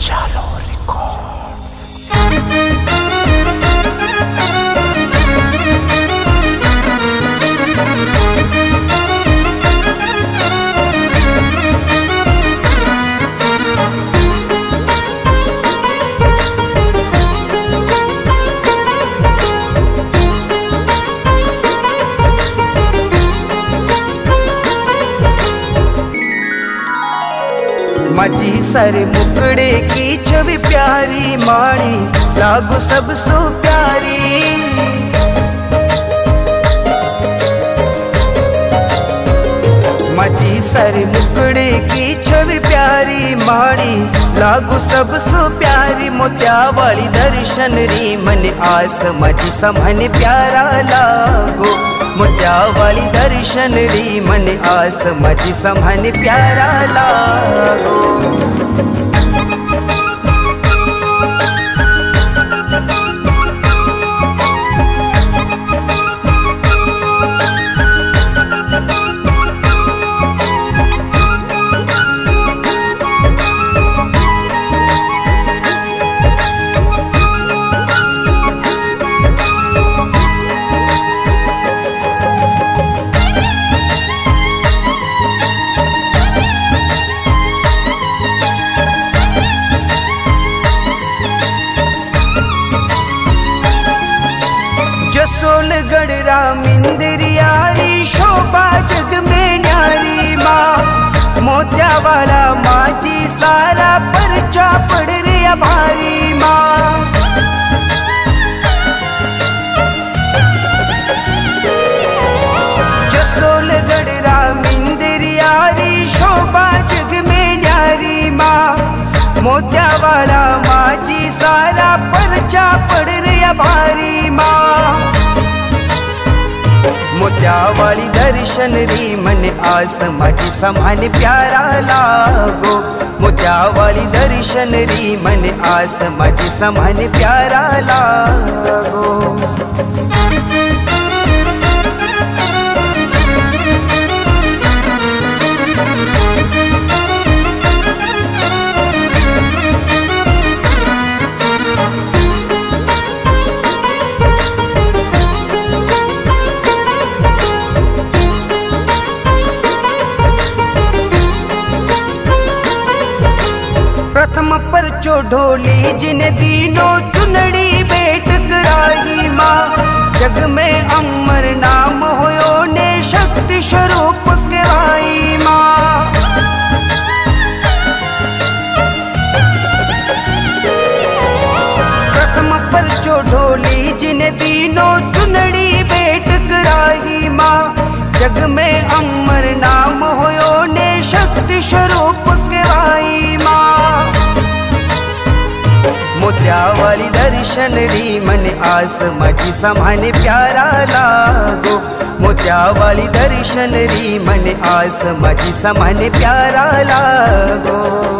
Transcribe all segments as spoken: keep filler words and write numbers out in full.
चालो रिकॉर्ड। माझी सर मुकड़े की छवि प्यारी माड़ी लागू सब सो प्यारी। माझी सर मुकड़े की छवि प्यारी माड़ी लागू सब सो प्यारी। मोत्या वाली दर्शन री मन आस माझी समन प्यारा लागो। मोत्या वाली दर्शन री मन आस माझी समन प्यारा लागो। जसोलगढ़ रामिंदरियारी शोभा जग में न्यारी माँ। मोत्या वाला माझी सारा परचा पड़ रे भारी माँ। जसोलगढ़ रामिंदरियारी शोभा जग में न्यारी माँ। मोत्या वाला माझी सारा परचा पड़ रे भारी माँ। मोत्या वाली दर्शन री मन आस माझी समान प्यारा लागो। मोत्या वाली दर्शन री मन आस माझी समान प्यारा लागो। प्रथम पर चोढोली जिन दीनो चुनड़ी बेट कराही माँ। जग में अमर नाम होयो ने शक्ति स्वरूप कहवाई माँ। प्रथम पर चोढोली जिन दीनो चुनड़ी बेट कराही माँ। जग में अमर नाम होयो ने शक्ति स्वरूप कहवाई माँ। मोत्या वाली दर्शन री मन आस माझी समान प्यारा लागो। मोत्या वाली दर्शन री मन आस माझी समान प्यारा लागो।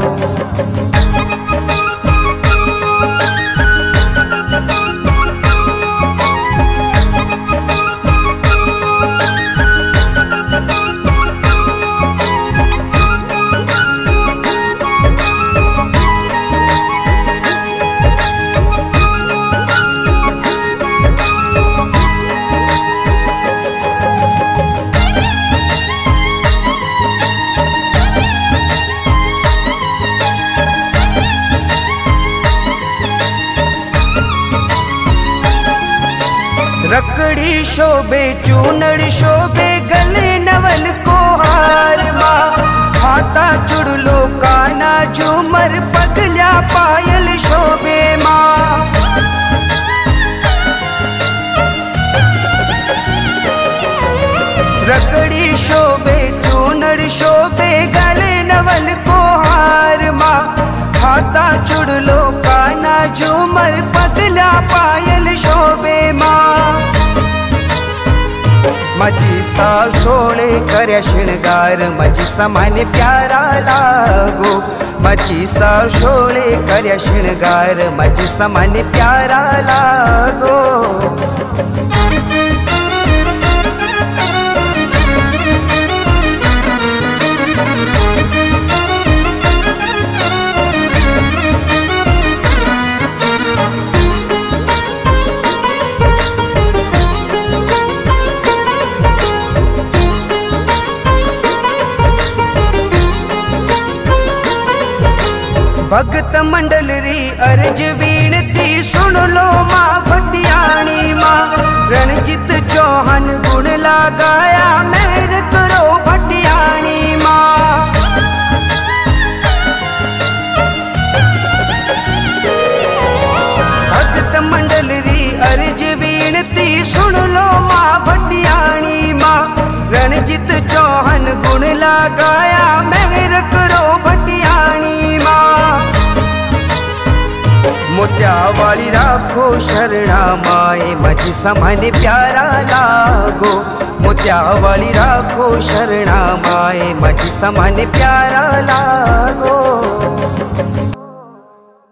रकड़ी शोभे चूनड़ शोभे गले नवल को हार माँ। हाथा चुड़लो काना झूमर पगल्या पायल शोभे माँ। रकड़ी शोभे चूनड़ शोभे गले नवल को हार माँ। हाथा चुड़लो काना झूमर पगल्या पायल शोभे माँ। माझी सासोळे कर्या श्रृंगार माझी समान प्यारा लागो। माझी सासोळे कर्या श्रृंगार माझी समान प्यारा लागो। भगत मंडल री अर्ज विनती सुन लो माँ भटियाणी माँ। रणजीत चौहान गुण लगाया मेहर करो भटियाणी माँ। भगत मंडल री अर्ज विनती सुन लो माँ भटियाणी माँ। रणजीत चौहान गुण लगाया मेहर करो भटियाणी माँ। मोत्यावाली राखो शरणा माए मझी समान प्यारा लागो। मोत्यावाली राखो शरणा माए मझी समान प्यारा लागो।